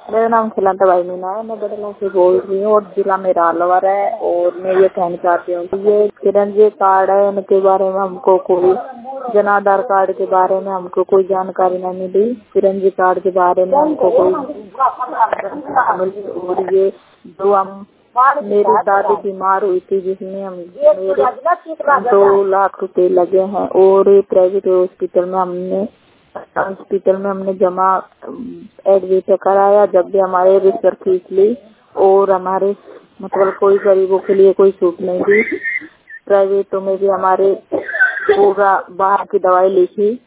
मेरा नाम खिलाता मीना है। मैं बड़ला से बोल रही हूँ और जिला मेरा अलवर है। और मैं ये कहना चाहती हूँ कि ये चिरंजीवी कार्ड है, उनके बारे में हमको कोई जन आधार कार्ड के बारे में हमको कोई जानकारी नहीं मिली। चिरंजीवी कार्ड के बारे में हमको कोई मिली। और ये जो हम मेरी दादी बीमार हुई थी जिसमें हम मेरे 2 लाख रुपए लगे हैं। और प्राइवेट हॉस्पिटल में हमने जमा एडमिट कराया जब भी हमारे रिश्तेदार फीस ली। और हमारे मतलब कोई गरीबों के लिए कोई छूट नहीं दी। प्राइवेटों में भी हमारे पूरा बाहर की दवाई लिखी।